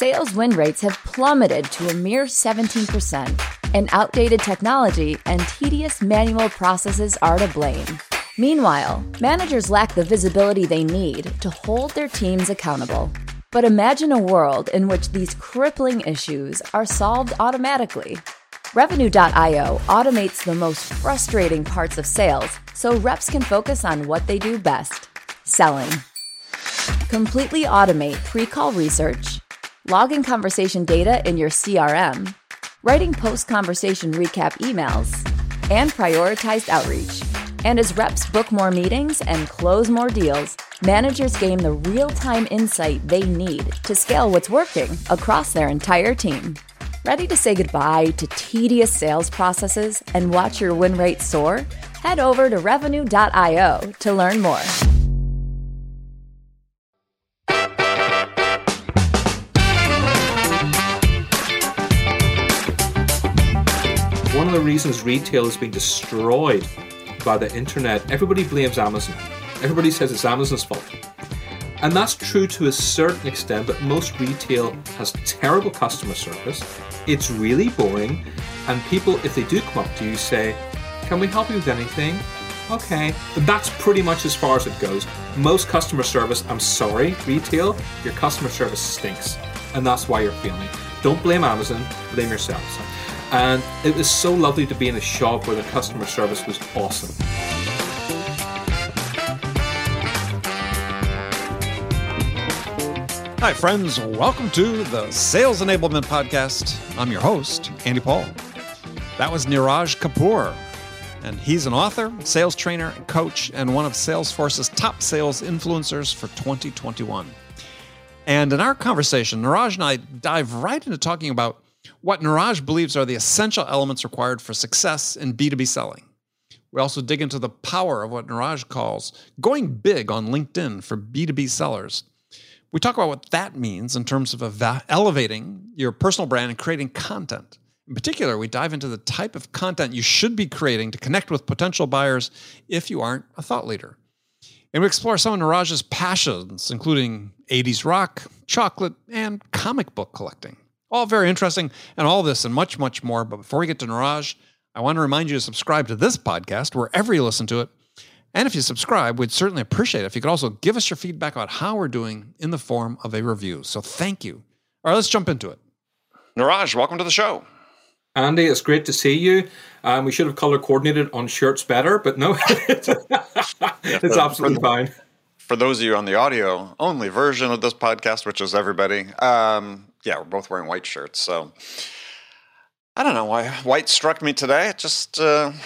sales win rates have plummeted to a mere 17%, and outdated technology and tedious manual processes are to blame. Meanwhile, managers lack the visibility they need to hold their teams accountable. But imagine a world in which these crippling issues are solved automatically. Revenue.io automates the most frustrating parts of sales so reps can focus on what they do best: selling. Completely automate pre-call research, logging conversation data in your CRM, writing post-conversation recap emails, and prioritized outreach. And as reps book more meetings and close more deals, managers gain the real-time insight they need to scale what's working across their entire team. Ready to say goodbye to tedious sales processes and watch your win rate soar? Head over to Revenue.io to learn more. One of the reasons retail is being destroyed by the internet, everybody blames Amazon. Everybody says it's Amazon's fault. And that's true to a certain extent, but most retail has terrible customer service. It's really boring. And people, if they do come up to you, say, "Can we help you with anything?" Okay. But that's pretty much as far as it goes. Most customer service, I'm sorry, retail, your customer service stinks. And that's why you're failing. Don't blame Amazon, blame yourselves. And it was so lovely to be in a shop where the customer service was awesome. Hi, friends. Welcome to the Sales Enablement Podcast. I'm your host, Andy Paul. That was Niraj Kapoor, and he's an author, sales trainer, and coach, and one of Salesforce's top sales influencers for 2021. And in our conversation, Niraj and I dive right into talking about what Niraj believes are the essential elements required for success in B2B selling. We also dig into the power of what Niraj calls going big on LinkedIn for B2B sellers. We talk about what that means in terms of elevating your personal brand and creating content. In particular, we dive into the type of content you should be creating to connect with potential buyers if you aren't a thought leader. And we explore some of Niraj's passions, including 80s rock, chocolate, and comic book collecting. All very interesting, and all this and much, much more. But before we get to Niraj, I want to remind you to subscribe to this podcast wherever you listen to it. And if you subscribe, we'd certainly appreciate it if you could also give us your feedback on how we're doing in the form of a review. So thank you. All right, let's jump into it. Niraj, welcome to the show. Andy, it's great to see you. We should have color coordinated on shirts better, but no, it's absolutely fine. For those of you on the audio only version of this podcast, which is everybody, we're both wearing white shirts. So I don't know why white struck me today. It just,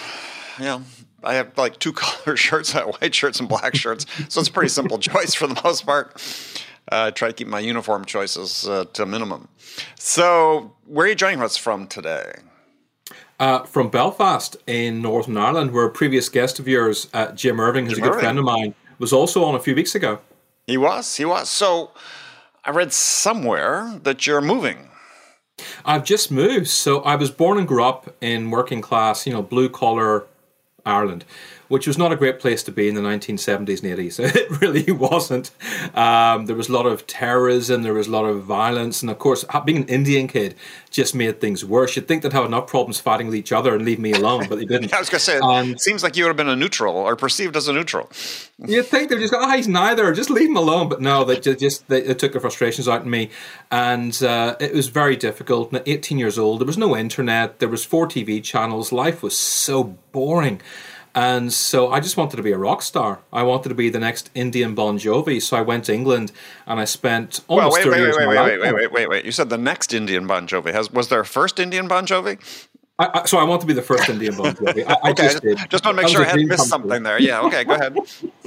I have like two color shirts, white shirts and black shirts. So it's a pretty simple choice for the most part. I try to keep my uniform choices to a minimum. So where are you joining us from today? From Belfast in Northern Ireland, where a previous guest of yours, Jim Irving, who's a good friend of mine, was also on a few weeks ago. He was. So I read somewhere that you're moving. I've just moved. So I was born and grew up in working class, blue collar Ireland, which was not a great place to be in the 1970s and 80s. It really wasn't. There was a lot of terrorism, there was a lot of violence, and of course, being an Indian kid just made things worse. You'd think they'd have enough problems fighting with each other and leave me alone, but they didn't. I was going to say, it seems like you would have been a neutral, or perceived as a neutral. You'd think they'd just go, he's neither, just leave him alone. But no, they took their frustrations out on me, and it was very difficult. And at 18 years old, there was no internet, there was 4 TV channels, life was so boring. And so I just wanted to be a rock star. I wanted to be the next Indian Bon Jovi. So I went to England and I spent almost 30 years of my life. Wait. You said the next Indian Bon Jovi. Was there a first Indian Bon Jovi? So I want to be the first Indian Bon Jovi. I just did. Just want to make sure I hadn't missed something there. Yeah, okay, go ahead.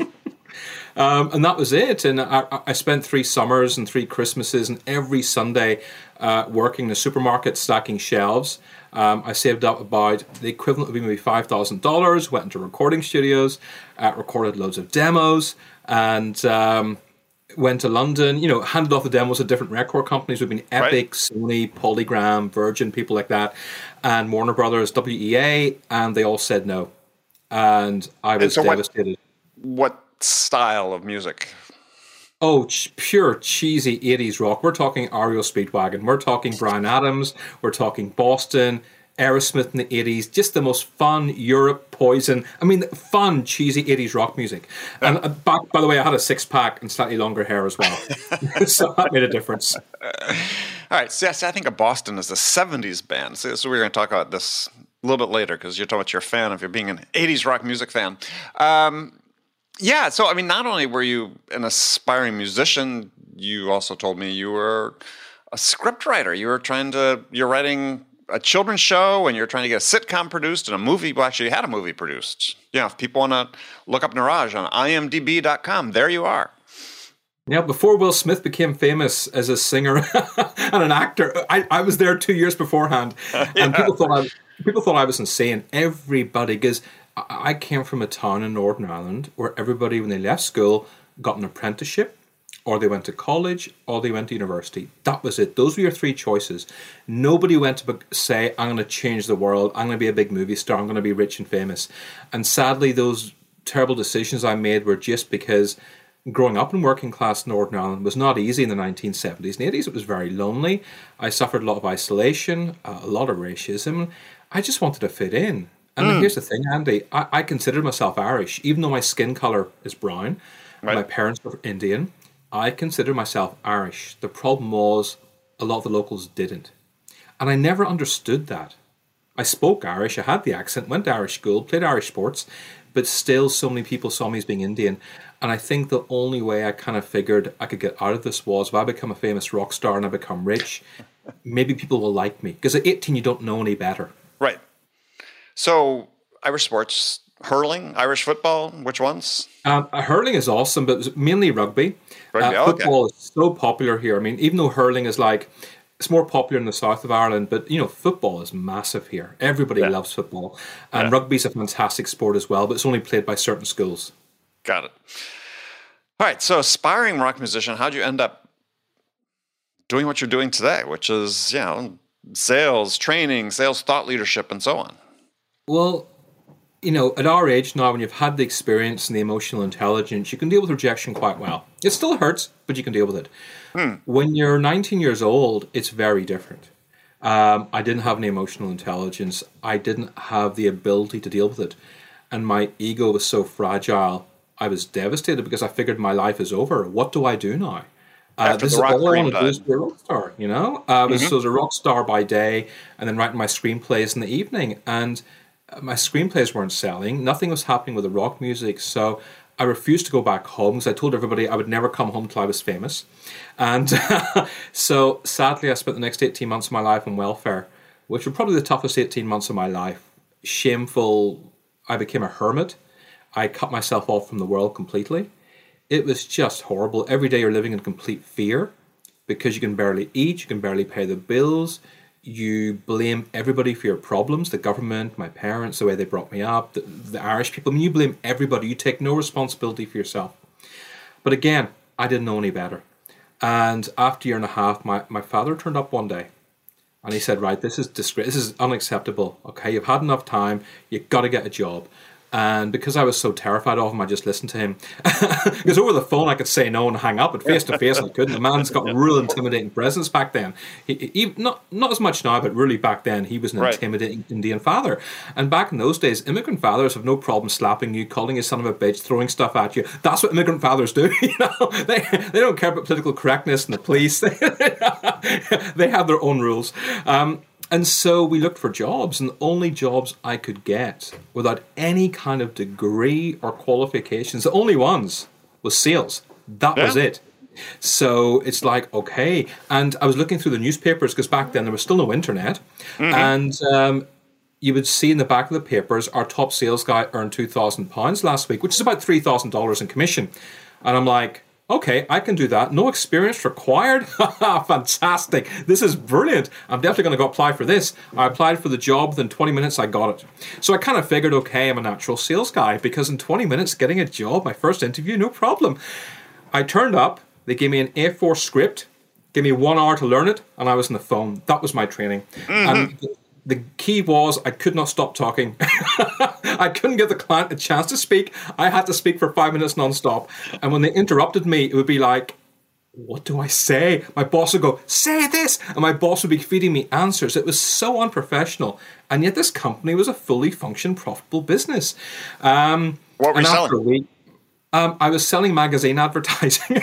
And that was it. And I spent 3 summers and 3 Christmases and every Sunday working in the supermarket, stacking shelves. I saved up about the equivalent of maybe $5,000, went into recording studios, recorded loads of demos, and went to London, handed off the demos to different record companies. We've been Epic, Sony, Polygram, Virgin, people like that, and Warner Brothers, WEA, and they all said no. And I was devastated. What style of music? Oh, pure cheesy 80s rock. We're talking REO Speedwagon. We're talking Bryan Adams. We're talking Boston, Aerosmith in the 80s. Just the most fun Europe, Poison. I mean, fun, cheesy 80s rock music. And by the way, I had a six-pack and slightly longer hair as well. So that made a difference. All right. See, I think of Boston as a 70s band. So we're going to talk about this a little bit later because you're talking about you're a fan of, you're being an 80s rock music fan. Yeah, so I mean, not only were you an aspiring musician, you also told me you were a scriptwriter. You're writing a children's show and you're trying to get a sitcom produced and a movie. Well, actually, you had a movie produced. Yeah, if people want to look up Neeraj on imdb.com, there you are. Yeah, before Will Smith became famous as a singer and an actor, I was there 2 years beforehand, and people thought I was insane. Everybody, because I came from a town in Northern Ireland where everybody, when they left school, got an apprenticeship, or they went to college, or they went to university. That was it. Those were your three choices. Nobody went to say, I'm going to change the world, I'm going to be a big movie star, I'm going to be rich and famous. And sadly, those terrible decisions I made were just because growing up in working class Northern Ireland was not easy in the 1970s and 80s. It was very lonely. I suffered a lot of isolation, a lot of racism. I just wanted to fit in. And here's the thing, Andy, I consider myself Irish, even though my skin colour is brown. Right. My parents were Indian. I consider myself Irish. The problem was a lot of the locals didn't. And I never understood that. I spoke Irish, I had the accent, went to Irish school, played Irish sports, but still so many people saw me as being Indian. And I think the only way I kind of figured I could get out of this was if I become a famous rock star and I become rich, maybe people will like me. Because at 18, you don't know any better. Right. So, Irish sports, hurling, Irish football, which ones? Hurling is awesome, but it's mainly rugby. Football is so popular here. I mean, even though hurling is it's more popular in the south of Ireland, but, football is massive here. Everybody loves football. And rugby's a fantastic sport as well, but it's only played by certain schools. Got it. All right, so aspiring rock musician, how'd you end up doing what you're doing today, which is, sales, training, sales thought leadership, and so on? Well, at our age now, when you've had the experience and the emotional intelligence, you can deal with rejection quite well. It still hurts, but you can deal with it. When you're 19 years old, it's very different. I didn't have any emotional intelligence. I didn't have the ability to deal with it. And my ego was so fragile, I was devastated because I figured my life is over. What do I do now? This is all I want to do is be a rock star, I was a rock star by day and then writing my screenplays in the evening. And my screenplays weren't selling. Nothing was happening with the rock music. So I refused to go back home because I told everybody I would never come home till I was famous. And so sadly, I spent the next 18 months of my life on welfare, which were probably the toughest 18 months of my life. Shameful. I became a hermit. I cut myself off from the world completely. It was just horrible. Every day you're living in complete fear because you can barely eat, you can barely pay the bills. You blame everybody for your problems, the government, my parents, the way they brought me up, the Irish people. I mean, you blame everybody. You take no responsibility for yourself. But again, I didn't know any better. And after a year and a half, my father turned up one day. And he said, right, this is disgrace. This is unacceptable. Okay, you've had enough time. You've got to get a job. And because I was so terrified of him, I just listened to him. Because over the phone, I could say no and hang up, but face to face, I couldn't. The man's got real intimidating presence back then. He not as much now, but really back then, he was an intimidating Indian father. And back in those days, immigrant fathers have no problem slapping you, calling you son of a bitch, throwing stuff at you. That's what immigrant fathers do. They don't care about political correctness and the police. They have their own rules. And so we looked for jobs, and the only jobs I could get without any kind of degree or qualifications, the only ones, was sales. That was it. So it's like, okay. And I was looking through the newspapers, because back then there was still no internet. And you would see in the back of the papers, our top sales guy earned £2,000 last week, which is about $3,000 in commission. And I'm like, okay, I can do that. No experience required. Fantastic. This is brilliant. I'm definitely going to go apply for this. I applied for the job. Within 20 minutes, I got it. So I kind of figured, okay, I'm a natural sales guy because in 20 minutes, getting a job, my first interview, no problem. I turned up. They gave me an A4 script, gave me 1 hour to learn it, and I was on the phone. That was my training. And The key was I could not stop talking. I couldn't give the client a chance to speak. I had to speak for 5 minutes nonstop. And when they interrupted me, it would be like, what do I say? My boss would go, say this. And my boss would be feeding me answers. It was so unprofessional. And yet this company was a fully functioned, profitable business. What were you selling? I was selling magazine advertising.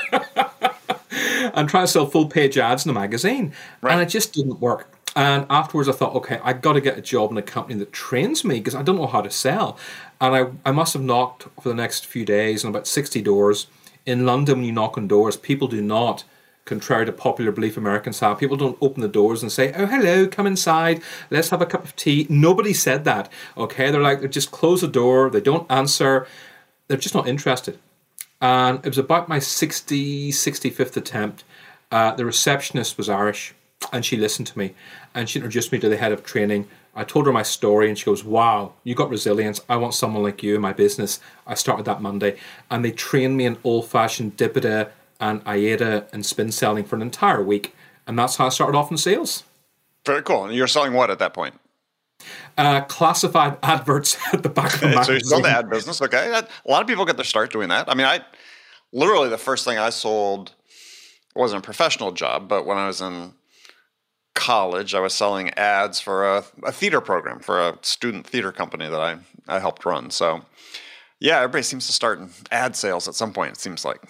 And trying to sell full-page ads in a magazine. Right. And it just didn't work. And afterwards I thought, okay, I got to get a job in a company that trains me because I don't know how to sell. And I must have knocked for the next few days on about 60 doors. In London, when you knock on doors, people do not, contrary to popular belief, American style, people don't open the doors and say, oh, hello, come inside, let's have a cup of tea. Nobody said that, okay? They just close the door, they don't answer, they're just not interested. And it was about my 65th attempt. The receptionist was Irish, and she listened to me, and she introduced me to the head of training. I told her my story, and she goes, wow, you got resilience. I want someone like you in my business. I started that Monday, and they trained me in old-fashioned Dipida and Aida and spin selling for an entire week, and that's how I started off in sales. Very cool. And you're selling what at that point? Classified adverts at the back of the magazine. So you're still in the ad business, okay. A lot of people get their start doing that. I mean, literally the first thing I sold wasn't a professional job, but when I was in college, I was selling ads for a theater program for a student theater company that I helped run. So yeah, everybody seems to start in ad sales at some point, it seems like.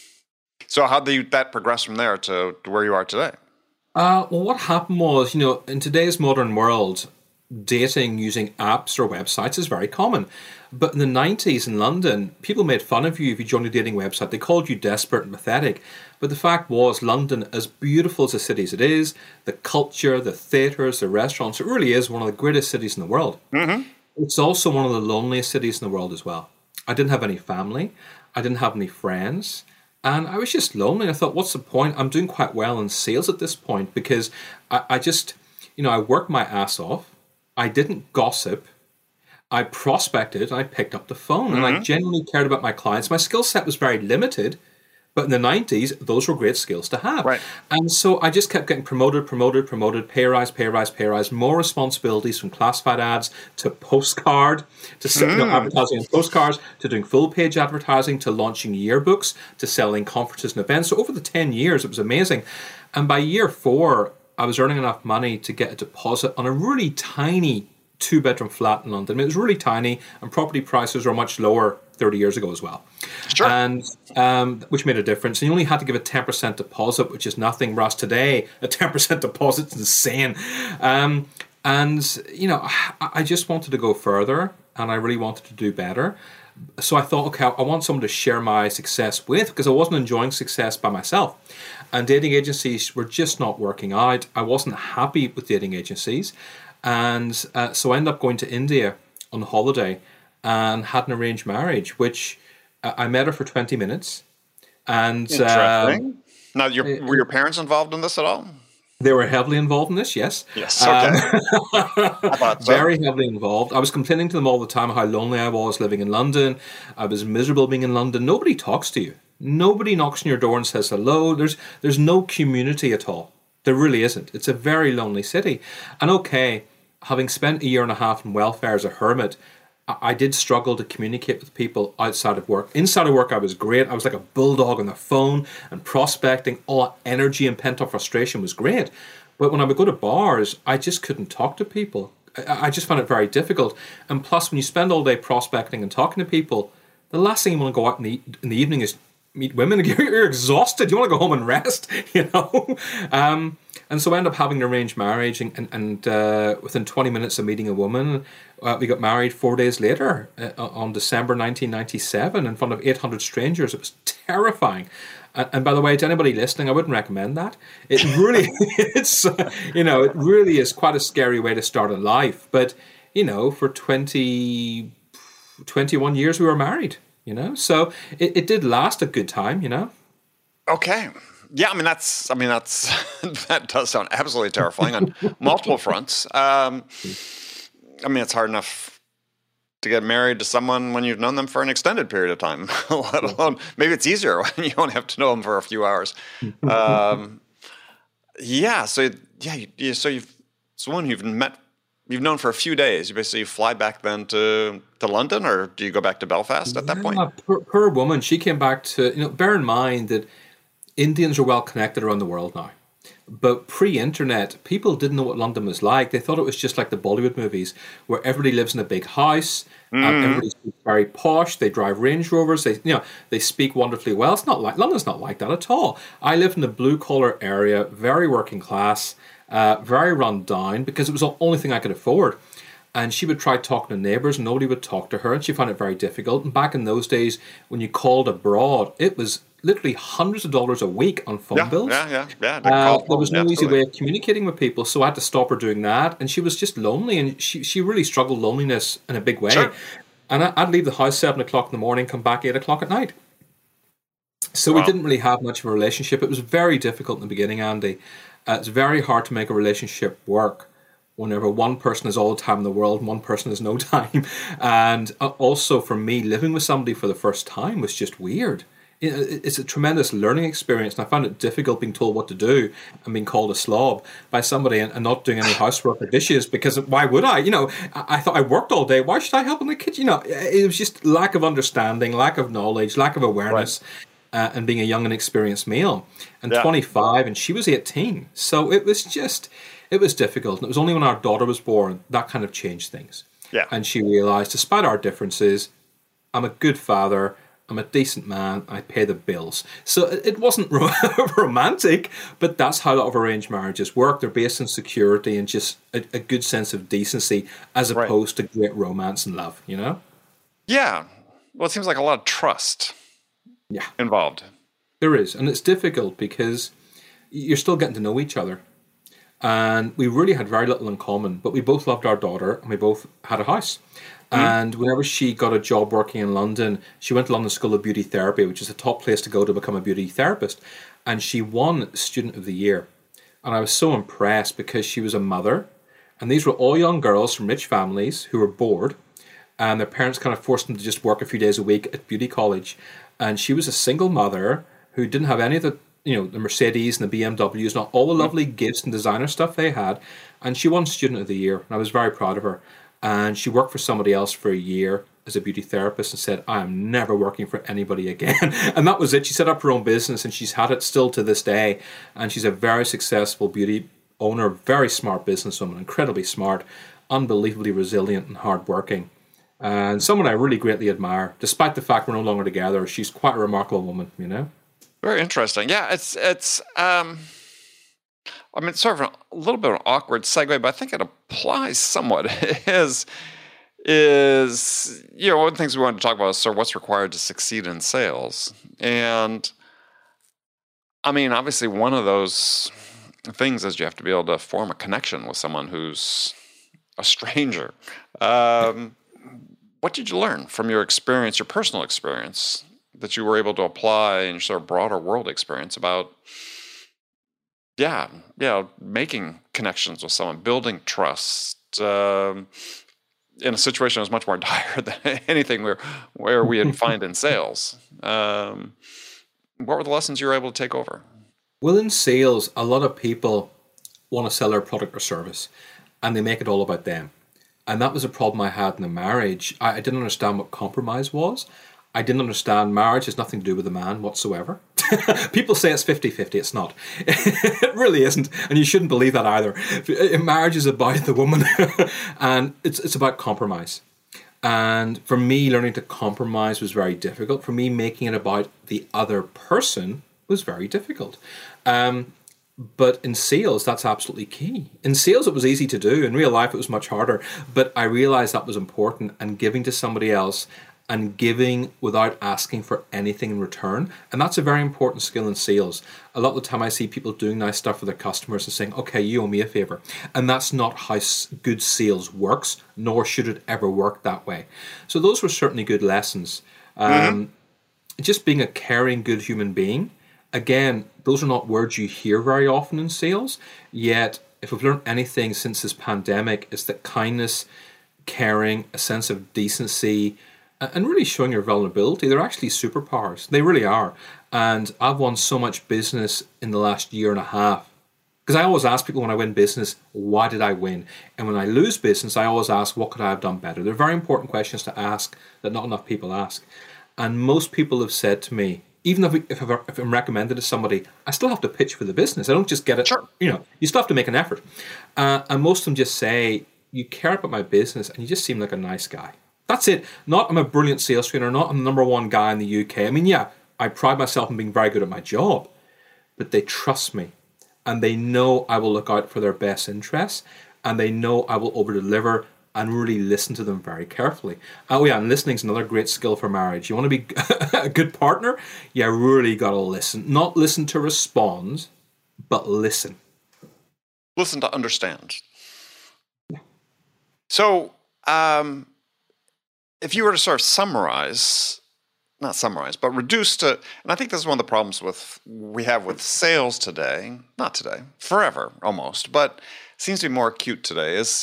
So how did that progress from there to where you are today? Well, what happened was, in today's modern world, dating using apps or websites is very common. But in the 90s in London, people made fun of you if you joined a dating website. They called you desperate and pathetic. But the fact was, London, as beautiful as a city as it is, the culture, the theatres, the restaurants, it really is one of the greatest cities in the world. Mm-hmm. It's also one of the loneliest cities in the world as well. I didn't have any family. I didn't have any friends. And I was just lonely. I thought, what's the point? I'm doing quite well in sales at this point because I just, I worked my ass off. I didn't gossip. I prospected. I picked up the phone. And I genuinely cared about my clients. My skill set was very limited. But in the 90s, those were great skills to have. Right. And so I just kept getting promoted, pay rise, more responsibilities from classified ads to postcard, to advertising on postcards, to doing full-page advertising, to launching yearbooks, to selling conferences and events. So over the 10 years, it was amazing. And by year 4, I was earning enough money to get a deposit on a really tiny 2-bedroom flat in London. I mean, it was really tiny, and property prices were much lower 30 years ago as well. Sure. And which made a difference. And you only had to give a 10% deposit, which is nothing. Whereas today, a 10% deposit is insane. And, I just wanted to go further, and I really wanted to do better. So I thought, okay, I want someone to share my success with, because I wasn't enjoying success by myself. And dating agencies were just not working out. I wasn't happy with dating agencies. And so I ended up going to India on holiday and had an arranged marriage, which I met her for 20 minutes. And interesting. Now, were your parents involved in this at all? They were heavily involved in this, yes. Yes, okay. I thought so. Very heavily involved. I was complaining to them all the time how lonely I was living in London. I was miserable being in London. Nobody talks to you. Nobody knocks on your door and says hello. There's no community at all. There really isn't. It's a very lonely city. And okay, having spent a year and a half in welfare as a hermit, I did struggle to communicate with people outside of work. Inside of work, I was great. I was like a bulldog on the phone and prospecting. All that energy and pent-up frustration was great. But when I would go to bars, I just couldn't talk to people. I just found it very difficult. And plus, when you spend all day prospecting and talking to people, the last thing you want to go out in the evening is meet women. You're exhausted. You want to go home and rest, And so I ended up having an arranged marriage, and within 20 minutes of meeting a woman, we got married 4 days later on December 1997 in front of 800 strangers. It was terrifying. And by the way, to anybody listening, I wouldn't recommend that. It really, it really is quite a scary way to start a life. But, for 21 years we were married, So it did last a good time, Okay. Yeah, that does sound absolutely terrifying on multiple fronts. It's hard enough to get married to someone when you've known them for an extended period of time, let alone, maybe it's easier when you don't have to know them for a few hours. So you've someone you've known for a few days. You basically fly back then to London, or do you go back to Belfast at that point? Poor woman. She came back to, bear in mind that Indians are well connected around the world now. But pre-internet, people didn't know what London was like. They thought it was just like the Bollywood movies, where everybody lives in a big house, everybody's very posh. They drive Range Rovers. They speak wonderfully well. It's not like London's not like that at all. I lived in a blue-collar area, very working class, very run down, because it was the only thing I could afford. And she would try talking to neighbours, and nobody would talk to her, and she found it very difficult. And back in those days, when you called abroad, it was literally hundreds of dollars a week on phone bills. Yeah. There was no easy way of communicating with people, so I had to stop her doing that. And she was just lonely, and she really struggled loneliness in a big way. Sure. And I'd leave the house 7 o'clock in the morning, come back 8 o'clock at night. So we didn't really have much of a relationship. It was very difficult in the beginning, Andy. It's very hard to make a relationship work whenever one person has all the time in the world and one person has no time. And also for me, living with somebody for the first time was just weird. It's a tremendous learning experience, and I found it difficult being told what to do and being called a slob by somebody and not doing any housework or dishes, because why would I? I thought I worked all day. Why should I help in the kitchen? It was just lack of understanding, lack of knowledge, lack of awareness, and being a young and experienced male. And 25, and she was 18. So it was difficult. And it was only when our daughter was born that kind of changed things. Yeah. And she realized, despite our differences, I'm a good father, I'm a decent man, I pay the bills. So it wasn't romantic, but that's how a lot of arranged marriages work. They're based on security and just a good sense of decency, as opposed to great romance and love, Yeah. Well, it seems like a lot of trust involved. There is. And it's difficult because you're still getting to know each other. And we really had very little in common, but we both loved our daughter and we both had a house. And whenever she got a job working in London, she went to London School of Beauty Therapy, which is the top place to go to become a beauty therapist. And she won Student of the Year. And I was so impressed because she was a mother. And these were all young girls from rich families who were bored. And their parents kind of forced them to just work a few days a week at beauty college. And she was a single mother who didn't have any of the Mercedes and the BMWs and all the lovely gifts and designer stuff they had. And she won Student of the Year. And I was very proud of her. And she worked for somebody else for a year as a beauty therapist and said, I am never working for anybody again. And that was it. She set up her own business and she's had it still to this day. And she's a very successful beauty owner, very smart businesswoman, incredibly smart, unbelievably resilient and hardworking. And someone I really greatly admire. Despite the fact we're no longer together, she's quite a remarkable woman, Very interesting. Yeah, it's sort of a little bit of an awkward segue, but I think it applies somewhat. Is one of the things we wanted to talk about is sort of what's required to succeed in sales. And I mean, obviously one of those things is you have to be able to form a connection with someone who's a stranger. What did you learn from your experience, your personal experience, that you were able to apply in your sort of broader world experience about making connections with someone, building trust in a situation that was much more dire than anything where we had find in sales? What were the lessons you were able to take over? Well, in sales, a lot of people want to sell their product or service, and they make it all about them. And that was a problem I had in a marriage. I didn't understand what compromise was. I didn't understand marriage has nothing to do with the man whatsoever. People say it's 50-50. It's not. It really isn't. And you shouldn't believe that either. Marriage is about the woman. And it's about compromise. And for me, learning to compromise was very difficult. For me, making it about the other person was very difficult. But in sales, that's absolutely key. In sales, it was easy to do. In real life, it was much harder. But I realized that was important, and giving to somebody else and giving without asking for anything in return. And that's a very important skill in sales. A lot of the time I see people doing nice stuff for their customers and saying, okay, you owe me a favor. And that's not how good sales works, nor should it ever work that way. So those were certainly good lessons. Just being a caring, good human being. Again, those are not words you hear very often in sales. Yet, if we've learned anything since this pandemic, it's that kindness, caring, a sense of decency, and really showing your vulnerability, they're actually superpowers. They really are. And I've won so much business in the last year and a half Because I always ask people when I win business, why did I win? And when I lose business, I always ask, what could I have done better? They're very important questions to ask that not enough people ask. And most people have said to me, even if I'm recommended to somebody, I still have to pitch for the business. I don't just get it. Sure. You still have to make an effort. And most of them just say, you care about my business and you just seem like a nice guy. That's it. Not I'm a brilliant sales trainer, not I'm the number one guy in the UK. I mean, yeah, I pride myself on being very good at my job, but they trust me. And they know I will look out for their best interests, and they know I will over-deliver and really listen to them very carefully. Oh yeah, and listening is another great skill for marriage. You want to be a good partner? You really got to listen. Not listen to respond, but listen. Listen to understand. So, if you were to sort of not summarize, but reduce to, and I think this is one of the problems we have with sales today, not today, forever almost, but seems to be more acute today, is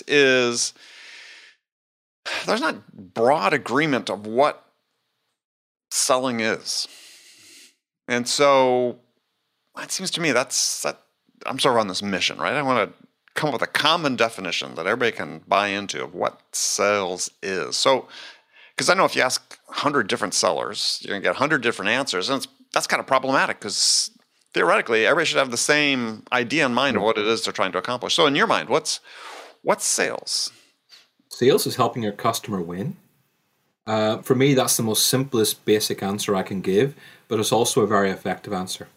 there's not broad agreement of what selling is. And so it seems to me that I'm sort of on this mission, right? I want to come up with a common definition that everybody can buy into of what sales is. So, because I know if you ask 100 different sellers, you're going to get 100 different answers. And that's kind of problematic because theoretically, everybody should have the same idea in mind of what it is they're trying to accomplish. So in your mind, what's sales? Sales is helping your customer win. For me, that's the most simplest, basic answer I can give, but it's also a very effective answer.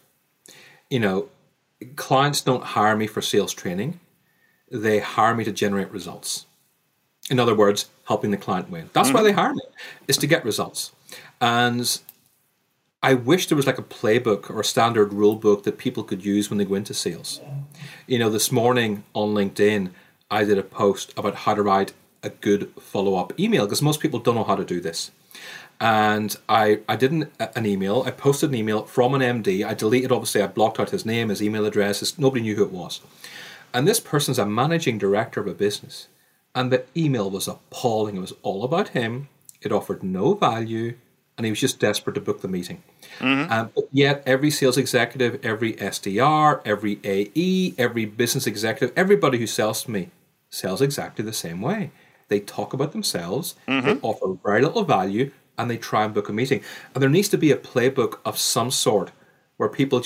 Clients don't hire me for sales training. They hire me to generate results. In other words, helping the client win. That's why they hire me, is to get results. And I wish there was like a playbook or a standard rule book that people could use when they go into sales. This morning on LinkedIn, I did a post about how to write a good follow-up email, because most people don't know how to do this. And I did an email. I posted an email from an MD. I deleted, obviously, I blocked out his name, his email address. Nobody knew who it was. And this person's a managing director of a business. And the email was appalling. It was all about him. It offered no value. And he was just desperate to book the meeting. But yet every sales executive, every SDR, every AE, every business executive, everybody who sells to me sells exactly the same way. They talk about themselves. They offer very little value. And they try and book a meeting. And there needs to be a playbook of some sort where people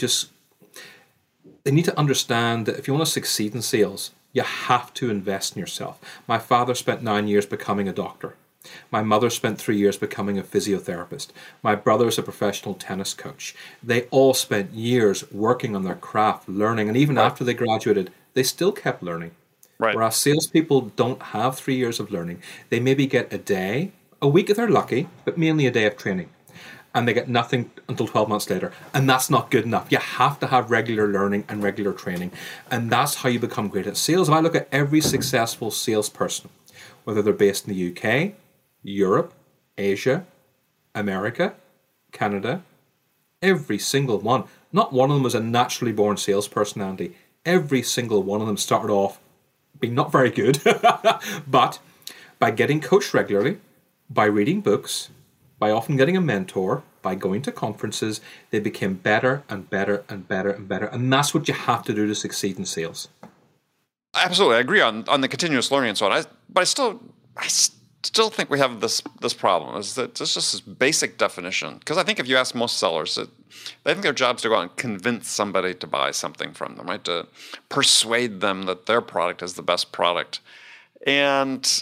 they need to understand that if you want to succeed in sales, you have to invest in yourself. My father spent 9 years becoming a doctor. My mother spent 3 years becoming a physiotherapist. My brother is a professional tennis coach. They all spent years working on their craft, learning, and even after they graduated, they still kept learning. Right. Whereas salespeople don't have 3 years of learning. They maybe get a week if they're lucky, but mainly a day of training. And they get nothing until 12 months later. And that's not good enough. You have to have regular learning and regular training. And that's how you become great at sales. If I look at every successful salesperson, whether they're based in the UK, Europe, Asia, America, Canada, every single one, not one of them was a naturally born salesperson, Andy. Every single one of them started off being not very good, but by getting coached regularly, by reading books, by often getting a mentor, by going to conferences, they became better and better and better and better. And that's what you have to do to succeed in sales. Absolutely. I agree on the continuous learning and so on. But I still think we have this problem, is that it's just this basic definition. Because I think if you ask most sellers, they think their job is to go out and convince somebody to buy something from them, right? To persuade them that their product is the best product. And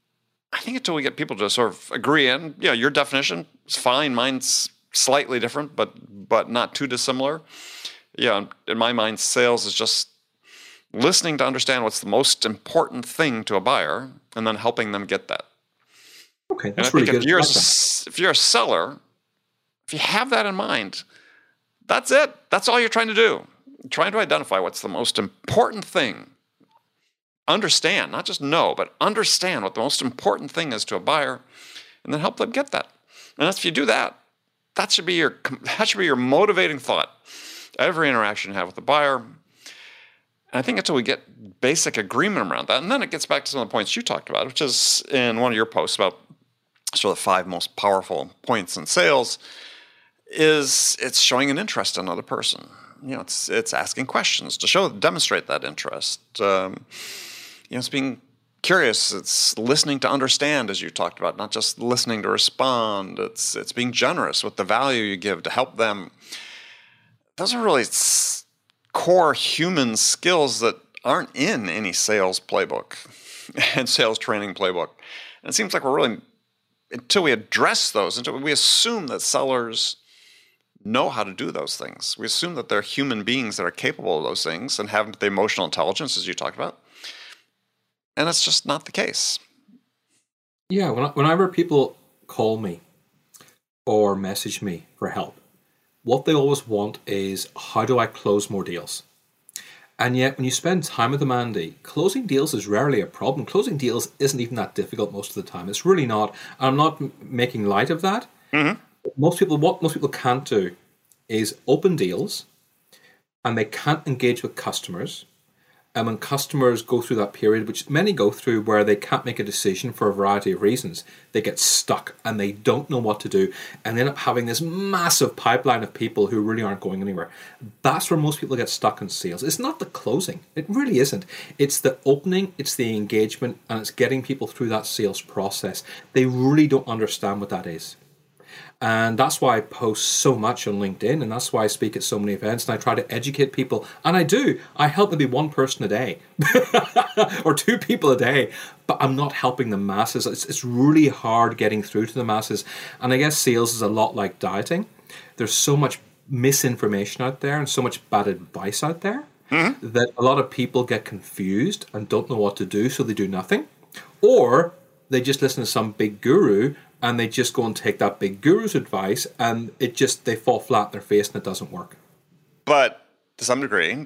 I think until we get people to sort of agree, and your definition is fine, mine's slightly different, but not too dissimilar. In my mind, sales is just listening to understand what's the most important thing to a buyer, and then helping them get that. Okay, that's really good. If you're a seller, if you have that in mind, that's it. That's all you're trying to do. You're trying to identify what's the most important thing. Understand, not just know, but understand what the most important thing is to a buyer, and then help them get that. And if you do that, that should be your motivating thought. Every interaction you have with the buyer. And I think until we get basic agreement around that, and then it gets back to some of the points you talked about, which is in one of your posts about sort of the 5 most powerful points in sales, is it's showing an interest in another person. it's asking questions to demonstrate that interest. It's being curious. It's listening to understand, as you talked about, not just listening to respond. It's being generous with the value you give to help them. Those are really core human skills that aren't in any sales playbook and sales training playbook. And it seems like we're really, until we address those, until we assume that sellers know how to do those things. We assume that they're human beings that are capable of those things and have the emotional intelligence, as you talked about. And that's just not the case. Yeah, whenever people call me or message me for help, what they always want is, how do I close more deals? And yet, when you spend time with them, Andy, closing deals is rarely a problem. Closing deals isn't even that difficult most of the time. It's really not. I'm not making light of that. Mm-hmm. What most people can't do is open deals, and they can't engage with customers. And when customers go through that period, which many go through, where they can't make a decision for a variety of reasons, they get stuck and they don't know what to do, and they end up having this massive pipeline of people who really aren't going anywhere. That's where most people get stuck in sales. It's not the closing. It really isn't. It's the opening, it's the engagement, and it's getting people through that sales process. They really don't understand what that is. And that's why I post so much on LinkedIn, and that's why I speak at so many events, and I try to educate people. And I do. I help maybe one person a day or two people a day, but I'm not helping the masses. It's really hard getting through to the masses. And I guess sales is a lot like dieting. There's so much misinformation out there and so much bad advice out there that a lot of people get confused and don't know what to do, so they do nothing. Or they just listen to some big guru and they just go and take that big guru's advice, and they fall flat in their face and it doesn't work. But to some degree,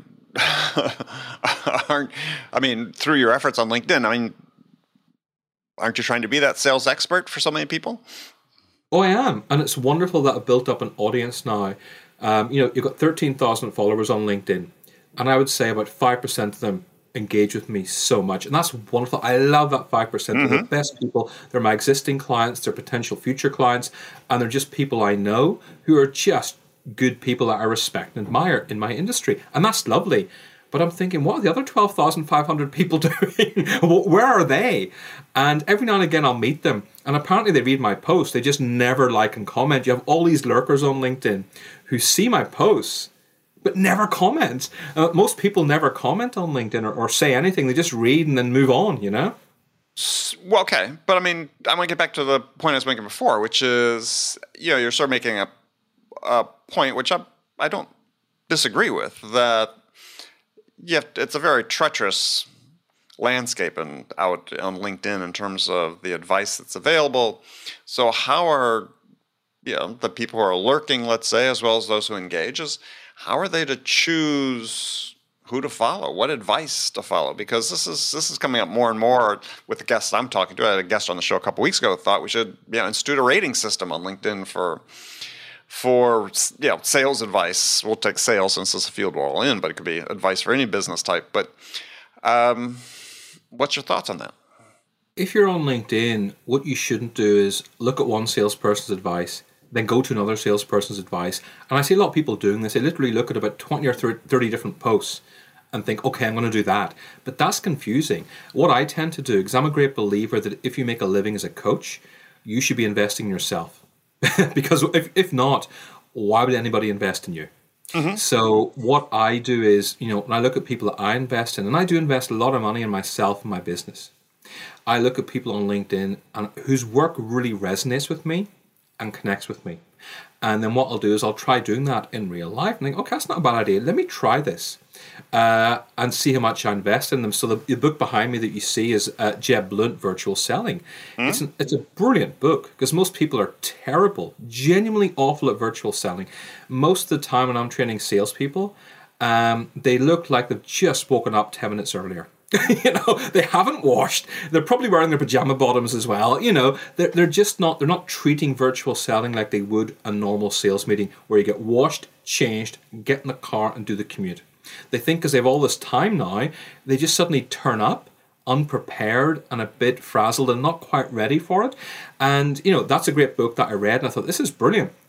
through your efforts on LinkedIn, aren't you trying to be that sales expert for so many people? Oh, I am. And it's wonderful that I've built up an audience now. You've got 13,000 followers on LinkedIn, and I would say about 5% of them engage with me so much, and that's wonderful. I love that 5%. They're the best people. They're my existing clients, they're potential future clients, and they're just people I know who are just good people that I respect and admire in my industry, and that's lovely. But I'm thinking, what are the other 12,500 people doing? Where are they? And every now and again I'll meet them, and apparently they read my posts. They just never like and comment. You have all these lurkers on LinkedIn who see my posts but never comment. Most people never comment on LinkedIn or say anything. They just read and then move on, Well, okay. But I'm going to get back to the point I was making before, which is, you're sort of making a point, which I don't disagree with, that it's a very treacherous landscape out on LinkedIn in terms of the advice that's available. So how are, the people who are lurking, let's say, as well as those who engage, how are they to choose who to follow, what advice to follow? Because this is coming up more and more with the guests I'm talking to. I had a guest on the show a couple weeks ago who thought we should institute a rating system on LinkedIn for sales advice. We'll take sales since it's a field we're all in, but it could be advice for any business type. But what's your thoughts on that? If you're on LinkedIn, what you shouldn't do is look at one salesperson's advice, then go to another salesperson's advice. And I see a lot of people doing this. They literally look at about 20 or 30 different posts and think, okay, I'm going to do that. But that's confusing. What I tend to do, because I'm a great believer that if you make a living as a coach, you should be investing in yourself. Because if not, why would anybody invest in you? Mm-hmm. So what I do is, when I look at people that I invest in, and I do invest a lot of money in myself and my business, I look at people on LinkedIn and whose work really resonates with me and connects with me. And then what I'll do is I'll try doing that in real life and think, okay, that's not a bad idea. Let me try this and see how much I invest in them. So the book behind me that you see is Jeb Blount, Virtual Selling. Mm-hmm. It's a brilliant book because most people are terrible, genuinely awful at virtual selling. Most of the time when I'm training salespeople, they look like they've just woken up 10 minutes earlier. They haven't washed. They're probably wearing their pajama bottoms as well. They're just not. They're not treating virtual selling like they would a normal sales meeting, where you get washed, changed, get in the car, and do the commute. They think because they have all this time now, they just suddenly turn up unprepared and a bit frazzled and not quite ready for it. And that's a great book that I read, and I thought, this is brilliant.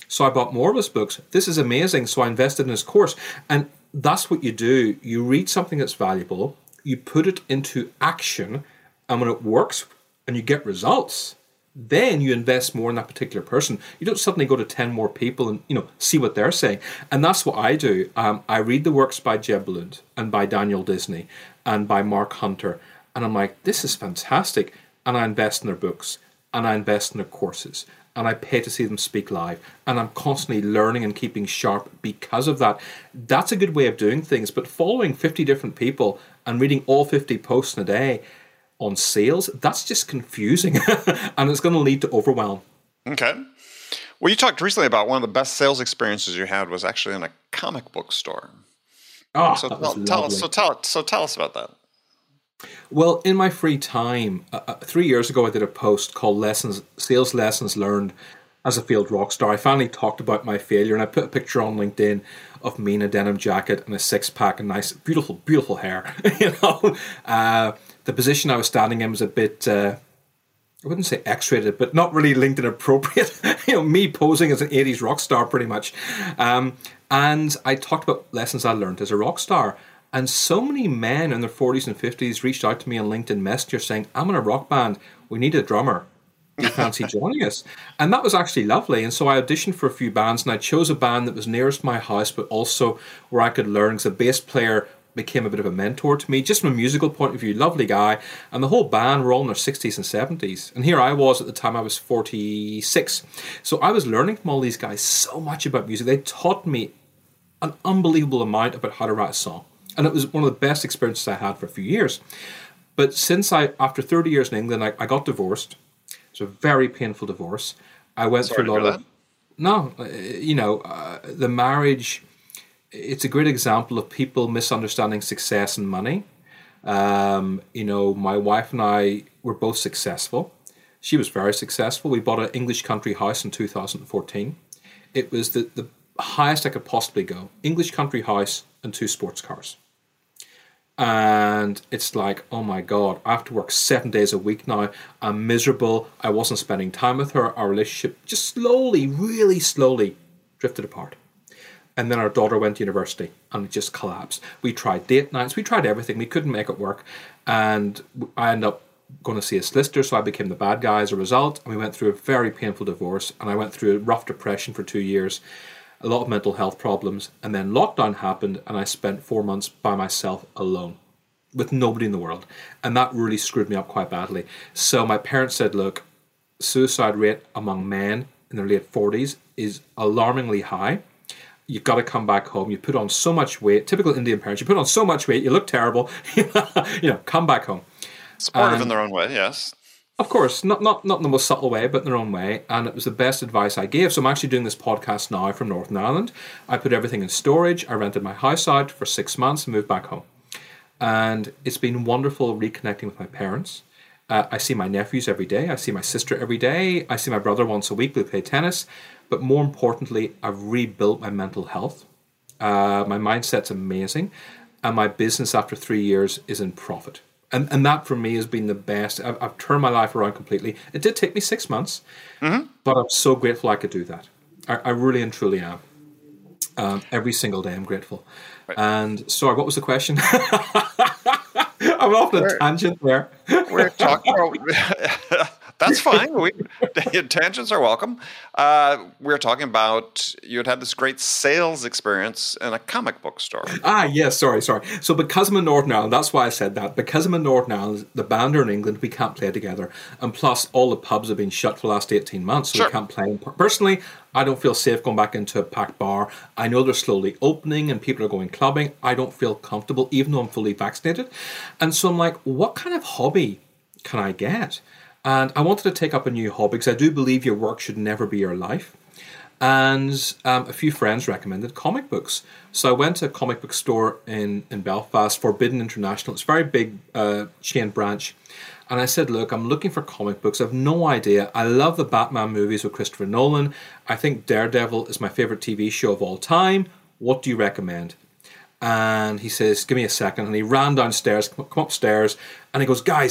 So I bought more of his books. This is amazing. So I invested in his course. And that's what you do. You read something that's valuable, you put it into action, and when it works and you get results, then you invest more in that particular person. You don't suddenly go to 10 more people and see what they're saying. And that's what I do. I read the works by Jeb Lund and by Daniel Disney and by Mark Hunter. And I'm like, this is fantastic. And I invest in their books and I invest in their courses. And I pay to see them speak live. And I'm constantly learning and keeping sharp because of that. That's a good way of doing things. But following 50 different people and reading all 50 posts in a day on sales, that's just confusing. And it's going to lead to overwhelm. Okay. Well, you talked recently about one of the best sales experiences you had was actually in a comic book store. Oh, so that was tell us about that. Well, in my free time, 3 years ago, I did a post called Sales Lessons Learned as a Failed Rock Star. I finally talked about my failure, and I put a picture on LinkedIn of me in a denim jacket and a six-pack and nice, beautiful, beautiful hair. The position I was standing in was a bit, I wouldn't say X-rated, but not really LinkedIn appropriate. Me posing as an 80s rock star, pretty much. And I talked about lessons I learned as a rock star. And so many men in their 40s and 50s reached out to me on LinkedIn Messenger saying, I'm in a rock band. We need a drummer. Do you fancy joining us? And that was actually lovely. And so I auditioned for a few bands, and I chose a band that was nearest my house, but also where I could learn, because the bass player became a bit of a mentor to me, just from a musical point of view, lovely guy. And the whole band were all in their 60s and 70s. And here I was at the time, I was 46. So I was learning from all these guys so much about music. They taught me an unbelievable amount about how to write a song. And it was one of the best experiences I had for a few years. But after 30 years in England, I got divorced. It was a very painful divorce. I went through a lot of... No, the marriage, it's a great example of people misunderstanding success and money. My wife and I were both successful. She was very successful. We bought an English country house in 2014. It was the highest I could possibly go. English country house and 2 sports cars. And it's like, oh my God, I have to work 7 days a week now. I'm miserable. I wasn't spending time with her. Our relationship just slowly, really slowly drifted apart. And then our daughter went to university and it just collapsed. We tried date nights. We tried everything. We couldn't make it work. And I ended up going to see a solicitor, so I became the bad guy as a result. And we went through a very painful divorce. And I went through a rough depression for 2 years. A lot of mental health problems, and then lockdown happened and I spent 4 months by myself alone with nobody in the world, and that really screwed me up quite badly. So my parents said, look, suicide rate among men in their late 40s is alarmingly high. You've got to come back home. You put on so much weight, typical Indian parents, you put on so much weight, you look terrible, come back home. Supportive in their own way, yes. Of course, not in the most subtle way, but in their own way. And it was the best advice I gave. So I'm actually doing this podcast now from Northern Ireland. I put everything in storage. I rented my house out for 6 months and moved back home. And it's been wonderful reconnecting with my parents. I see my nephews every day. I see my sister every day. I see my brother once a week. We play tennis. But more importantly, I've rebuilt my mental health. My mindset's amazing. And my business after 3 years is in profit. And that for me has been the best. I've turned my life around completely. It did take me 6 months, but I'm so grateful I could do that. I really and truly am. Every single day I'm grateful. Right. And sorry, what was the question? I'm off on a tangent there. We're talking about... That's fine. Tangents are welcome. We're talking about you had this great sales experience in a comic book store. Yes, sorry. So because I'm in Northern Ireland, that's why I said that. Because I'm in Northern Ireland, the band are in England, we can't play together. And plus, all the pubs have been shut for the last 18 months, so we can't play. Personally, I don't feel safe going back into a packed bar. I know they're slowly opening and people are going clubbing. I don't feel comfortable, even though I'm fully vaccinated. And so I'm like, what kind of hobby can I get? And I wanted to take up a new hobby because I do believe your work should never be your life. And a few friends recommended comic books. So I went to a comic book store in Belfast, Forbidden International. It's a very big chain branch. And I said, look, I'm looking for comic books. I have no idea. I love the Batman movies with Christopher Nolan. I think Daredevil is my favorite TV show of all time. What do you recommend? And he says, give me a second. And he ran downstairs, come upstairs, and he goes, guys,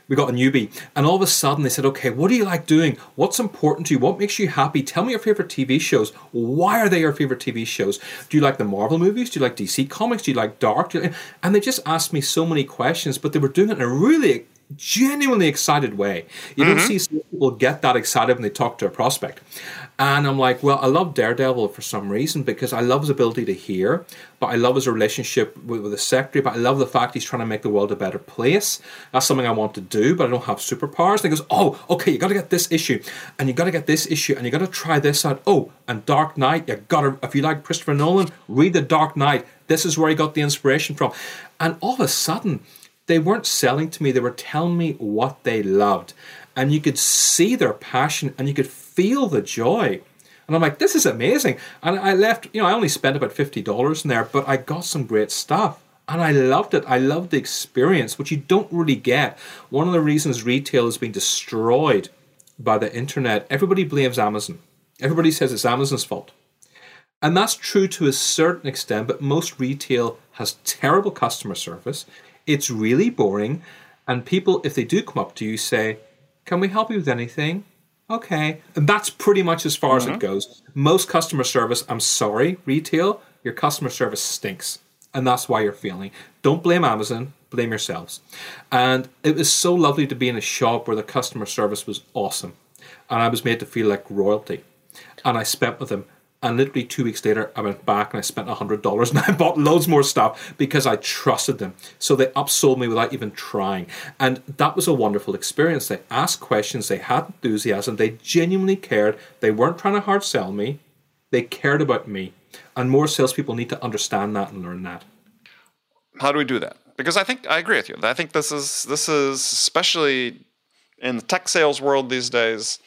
we got a newbie, and all of a sudden they said, okay, what do you like doing? What's important to you? What makes you happy? Tell me your favorite TV shows. Why are they your favorite TV shows? Do you like the Marvel movies? Do you like DC Comics? Do you like Dark? And they just asked me so many questions, but they were doing it in a really genuinely excited way. You don't see some people get that excited when they talk to a prospect. And I'm like, well, I love Daredevil for some reason because I love his ability to hear, but I love his relationship with the secretary, but I love the fact he's trying to make the world a better place. That's something I want to do, but I don't have superpowers. And he goes, oh, okay, you got to get this issue, and you got to get this issue, and you got to try this out. Oh, and Dark Knight, you got to, if you like Christopher Nolan, read The Dark Knight. This is where he got the inspiration from. And all of a sudden, they weren't selling to me, they were telling me what they loved. And you could see their passion and you could feel the joy. And I'm like, this is amazing. And I left, I only spent about $50 in there, but I got some great stuff. And I loved it. I loved the experience, which you don't really get. One of the reasons retail has been destroyed by the internet, everybody blames Amazon. Everybody says it's Amazon's fault. And that's true to a certain extent, but most retail has terrible customer service. It's really boring, and people, if they do come up to you, say, can we help you with anything? Okay. And that's pretty much as far as it goes. Most customer service, I'm sorry, retail, your customer service stinks. And that's why you're failing. Don't blame Amazon, blame yourselves. And it was so lovely to be in a shop where the customer service was awesome. And I was made to feel like royalty. And I spent with them. And literally 2 weeks later, I went back and I spent $100 and I bought loads more stuff because I trusted them. So they upsold me without even trying. And that was a wonderful experience. They asked questions, they had enthusiasm, they genuinely cared. They weren't trying to hard sell me. They cared about me. And more salespeople need to understand that and learn that. How do we do that? Because I agree with you. I think this is especially in the tech sales world these days.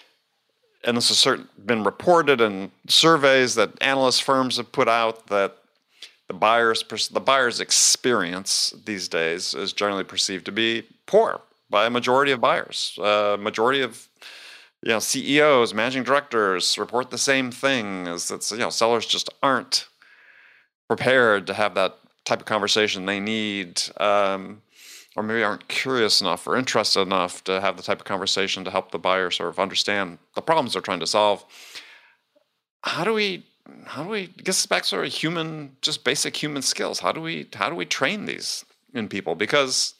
And this has been reported in surveys that analyst firms have put out that the buyer's experience these days is generally perceived to be poor by a majority of buyers. Majority of CEOs, managing directors report the same thing: is that sellers just aren't prepared to have that type of conversation they need. Or maybe aren't curious enough or interested enough to have the type of conversation to help the buyer sort of understand the problems they're trying to solve. How do we get this back sort of human, just basic human skills? How do we train these in people? Because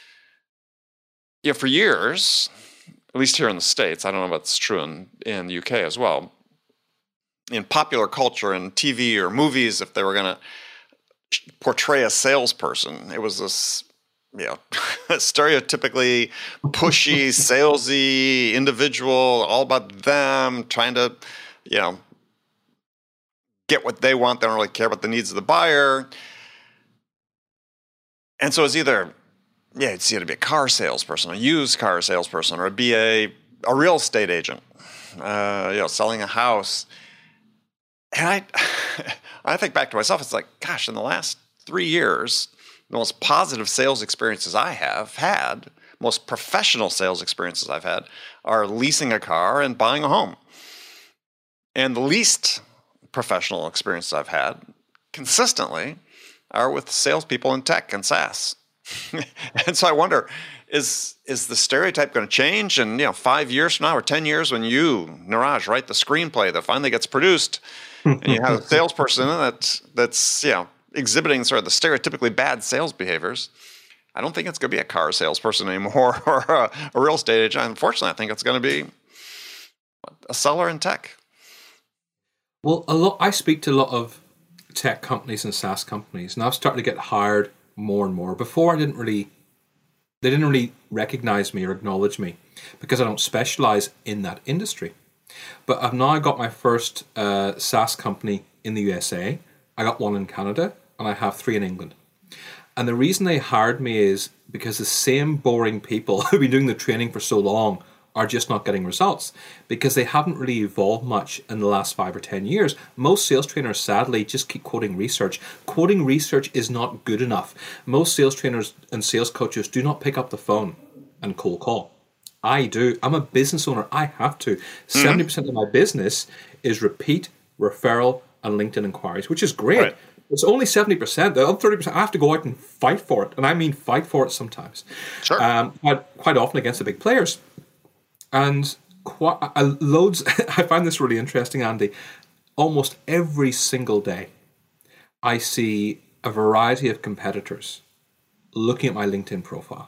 for years, at least here in the States, I don't know if it's true in the UK as well, in popular culture and TV or movies, if they were going to portray a salesperson, it was this stereotypically pushy, salesy individual, all about them, trying to, get what they want. They don't really care about the needs of the buyer. And so it's either, it's either be a car salesperson, a used car salesperson, or be a real estate agent, selling a house. And I think back to myself, it's like, gosh, in the last 3 years, the most positive sales experiences I have had, most professional sales experiences I've had, are leasing a car and buying a home. And the least professional experiences I've had consistently are with salespeople in tech and SaaS. And so I wonder, is the stereotype going to change? And 5 years from now or 10 years, when you, Niraj, write the screenplay that finally gets produced, and you have a salesperson that's exhibiting sort of the stereotypically bad sales behaviors, I don't think it's going to be a car salesperson anymore or a real estate agent. Unfortunately, I think it's going to be a seller in tech. Well, I speak to a lot of tech companies and SaaS companies, and I've started to get hired more and more. Before, they didn't really recognize me or acknowledge me because I don't specialize in that industry. But I've now got my first SaaS company in the USA. I got one in Canada, and I have 3 in England. And the reason they hired me is because the same boring people who've been doing the training for so long are just not getting results because they haven't really evolved much in the last 5 or 10 years. Most sales trainers, sadly, just keep quoting research. Quoting research is not good enough. Most sales trainers and sales coaches do not pick up the phone and cold call. I do. I'm a business owner. I have to. 70% of my business is repeat, referral, and LinkedIn inquiries, which is great. Right. It's only 70%. The other 30%, I have to go out and fight for it. And I mean fight for it sometimes. Sure. Quite often against the big players. And loads, I find this really interesting, Andy. Almost every single day, I see a variety of competitors looking at my LinkedIn profile.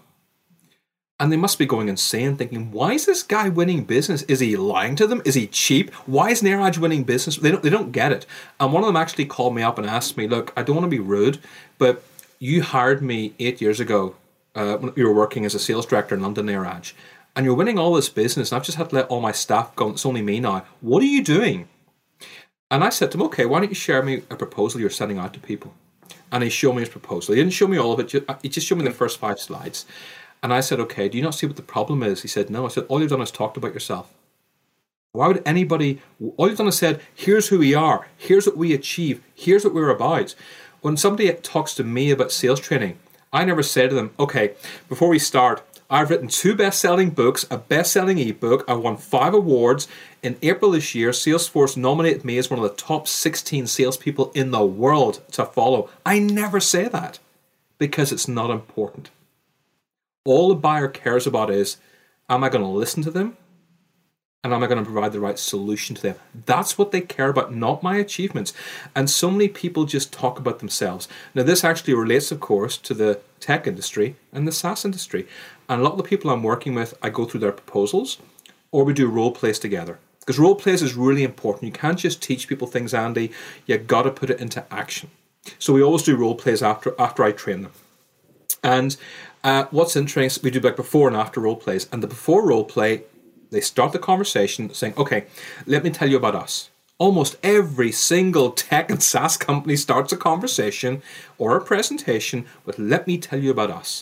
And they must be going insane thinking, why is this guy winning business? Is he lying to them? Is he cheap? Why is Neeraj winning business? They don't get it. And one of them actually called me up and asked me, look, I don't want to be rude, but you hired me 8 years ago when you were working as a sales director in London, Neeraj, and you're winning all this business, and I've just had to let all my staff go, and it's only me now. What are you doing? And I said to him, okay, why don't you share me a proposal you're sending out to people? And he showed me his proposal. He didn't show me all of it. He just showed me the first 5 slides. And I said, okay, do you not see what the problem is? He said, no. I said, all you've done is talked about yourself. Why would anybody, all you've done is said, here's who we are, here's what we achieve, here's what we're about. When somebody talks to me about sales training, I never say to them, okay, before we start, I've written 2 best-selling books, a best-selling ebook, I won 5 awards. In April this year, Salesforce nominated me as one of the top 16 salespeople in the world to follow. I never say that because it's not important. All the buyer cares about is, am I going to listen to them? And am I going to provide the right solution to them? That's what they care about, not my achievements. And so many people just talk about themselves. Now, this actually relates, of course, to the tech industry and the SaaS industry. And a lot of the people I'm working with, I go through their proposals, or we do role plays together. Because role plays is really important. You can't just teach people things, Andy. You've got to put it into action. So we always do role plays after I train them. And what's interesting, we do like before and after role plays. And the before role play, they start the conversation saying, okay, let me tell you about us. Almost every single tech and SaaS company starts a conversation or a presentation with, let me tell you about us.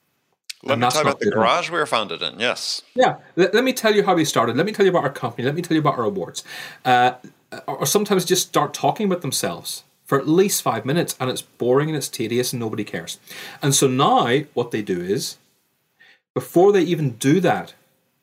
Let me tell you about the garage we were founded in, yes. Yeah, let me tell you how we started. Let me tell you about our company. Let me tell you about our awards. Or sometimes just start talking about themselves for at least 5 minutes, and it's boring and it's tedious and nobody cares. And so now what they do is, before they even do that,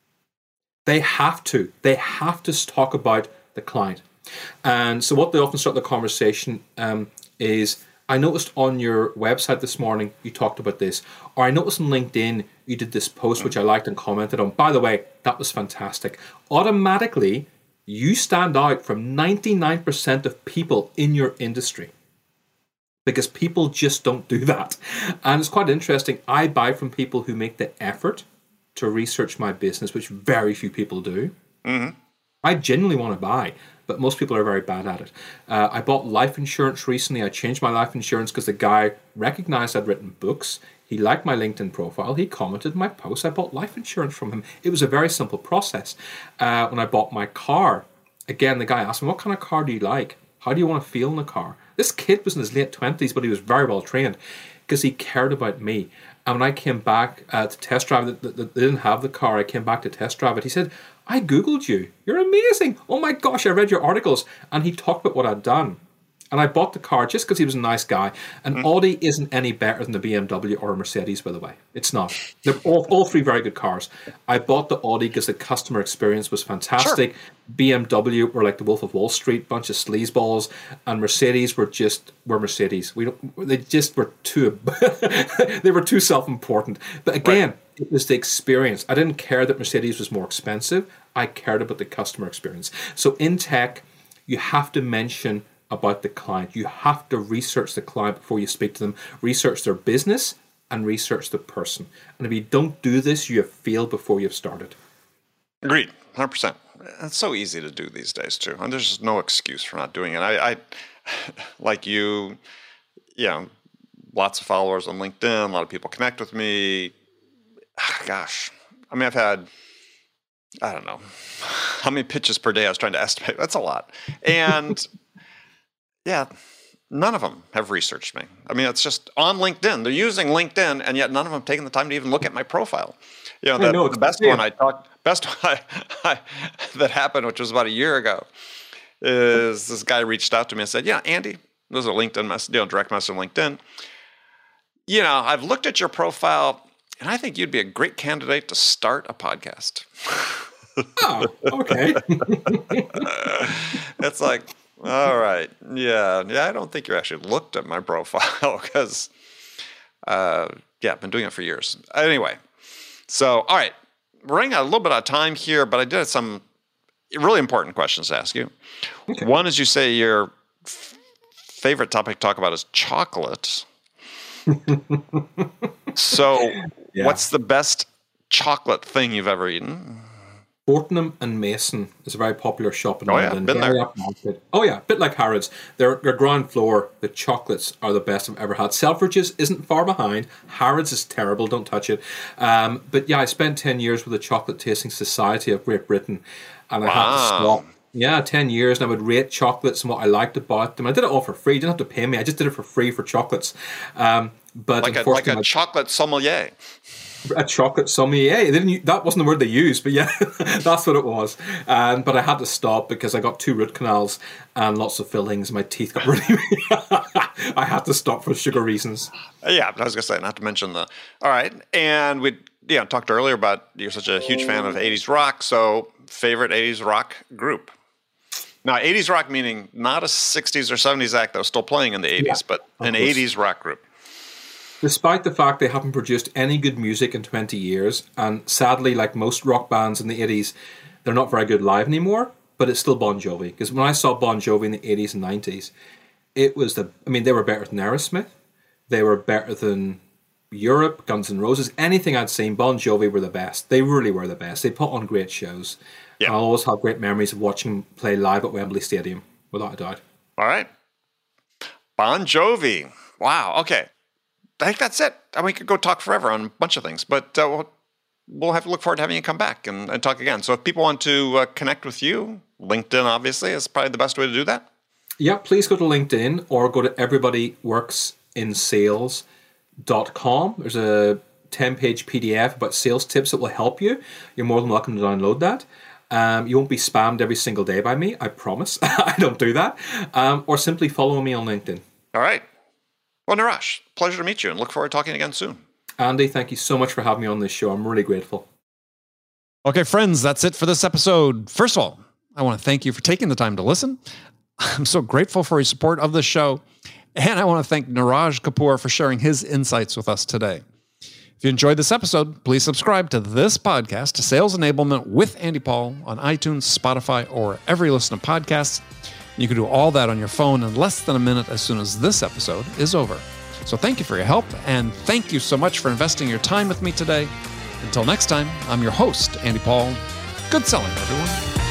they have to talk about the client. And so what they often start the conversation is, I noticed on your website this morning you talked about this, or I noticed on LinkedIn you did this post which I liked and commented on. By the way, that was fantastic. Automatically, you stand out from 99% of people in your industry because people just don't do that. And it's quite interesting. I buy from people who make the effort to research my business, which very few people do. Mm-hmm. I genuinely want to buy, but most people are very bad at it. I bought life insurance recently. I changed my life insurance because the guy recognized I'd written books. He liked my LinkedIn profile. He commented my post. I bought life insurance from him. It was a very simple process. When I bought my car, again, the guy asked me, what kind of car do you like? How do you want to feel in the car? This kid was in his late 20s, but he was very well trained because he cared about me. And when I came back to test drive it, they didn't have the car. I came back to test drive it. He said, I Googled you. You're amazing. Oh my gosh, I read your articles. And he talked about what I'd done. And I bought the car just because he was a nice guy. And Audi isn't any better than the BMW or a Mercedes, by the way. It's not. They're all 3 very good cars. I bought the Audi because the customer experience was fantastic. Sure. BMW were like the Wolf of Wall Street, bunch of sleazeballs. And Mercedes were Mercedes. They just were too, they were too self-important. But again, It was the experience. I didn't care that Mercedes was more expensive. I cared about the customer experience. So in tech, you have to mention about the client. You have to research the client before you speak to them, research their business and research the person. And if you don't do this, you have failed before you've started. Agreed, 100%. It's so easy to do these days too. And there's just no excuse for not doing it. I like you, lots of followers on LinkedIn, a lot of people connect with me. Gosh, I mean, I've had, I don't know how many pitches per day I was trying to estimate. That's a lot. And none of them have researched me. I mean, it's just on LinkedIn. They're using LinkedIn, and yet none of them have taken the time to even look at my profile. The best one that happened, which was about a year ago, is this guy reached out to me and said, Andy, this is a LinkedIn message, direct message on LinkedIn. I've looked at your profile, and I think you'd be a great candidate to start a podcast. Oh, okay. It's like, All right. Yeah. I don't think you actually looked at my profile because, I've been doing it for years. Anyway, so all right, we're running out a little bit of time here, but I did have some really important questions to ask you. Okay. One is, you say your favorite topic to talk about is chocolate. So, what's the best chocolate thing you've ever eaten? Fortnum and Mason is a very popular shop in London. Been there. Oh yeah, a bit like Harrods. Their ground floor, the chocolates are the best I've ever had. Selfridges isn't far behind. Harrods is terrible, don't touch it. But yeah, I spent 10 years with the Chocolate Tasting Society of Great Britain, and I had to stop. Yeah, 10 years, and I would rate chocolates and what I liked about them. I did it all for free. You didn't have to pay me. I just did it for free for chocolates. But like a chocolate sommelier. A chocolate sommelier. That wasn't the word they used, but yeah, that's what it was. But I had to stop because I got 2 root canals and lots of fillings. My teeth got really... I had to stop for sugar reasons. Yeah, I was going to say, not to mention the... All right, and we talked earlier about you're such a huge fan of 80s rock, so favorite 80s rock group? Now, 80s rock meaning not a 60s or 70s act that was still playing in the 80s, but an 80s rock group. Despite the fact they haven't produced any good music in 20 years, and sadly, like most rock bands in the 80s, they're not very good live anymore, but it's still Bon Jovi. Because when I saw Bon Jovi in the 80s and 90s, it was they were better than Aerosmith. They were better than Europe, Guns N' Roses. Anything I'd seen, Bon Jovi were the best. They really were the best. They put on great shows. Yeah. I always have great memories of watching them play live at Wembley Stadium, without a doubt. All right. Bon Jovi. Wow. Okay. I think that's it. We could go talk forever on a bunch of things, but we'll have to look forward to having you come back and talk again. So if people want to connect with you, LinkedIn obviously is probably the best way to do that. Yeah, please go to LinkedIn or go to everybodyworksinsales.com. There's a 10-page PDF about sales tips that will help you. You're more than welcome to download that. You won't be spammed every single day by me, I promise. I don't do that. Or simply follow me on LinkedIn. All right. Well, Neeraj, pleasure to meet you and look forward to talking again soon. Andy, thank you so much for having me on this show. I'm really grateful. Okay, friends, that's it for this episode. First of all, I want to thank you for taking the time to listen. I'm so grateful for your support of this show. And I want to thank Neeraj Kapoor for sharing his insights with us today. If you enjoyed this episode, please subscribe to this podcast, to Sales Enablement with Andy Paul, on iTunes, Spotify, or wherever you listen to podcasts. You can do all that on your phone in less than a minute as soon as this episode is over. So thank you for your help, and thank you so much for investing your time with me today. Until next time, I'm your host, Andy Paul. Good selling, everyone.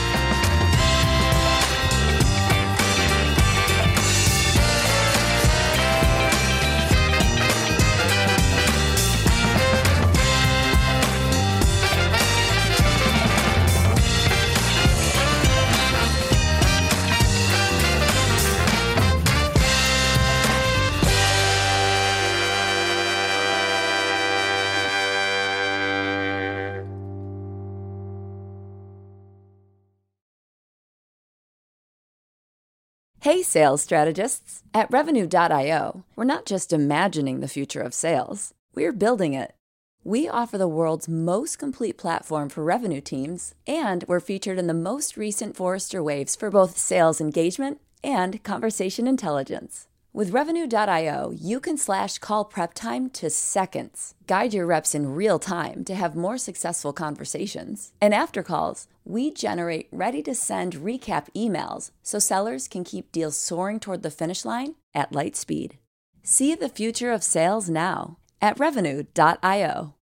Hey, sales strategists. At Revenue.io, we're not just imagining the future of sales, we're building it. We offer the world's most complete platform for revenue teams, and we're featured in the most recent Forrester Waves for both sales engagement and conversation intelligence. With Revenue.io, you can slash call prep time to seconds, guide your reps in real time to have more successful conversations. And after calls, we generate ready-to-send recap emails so sellers can keep deals soaring toward the finish line at light speed. See the future of sales now at Revenue.io.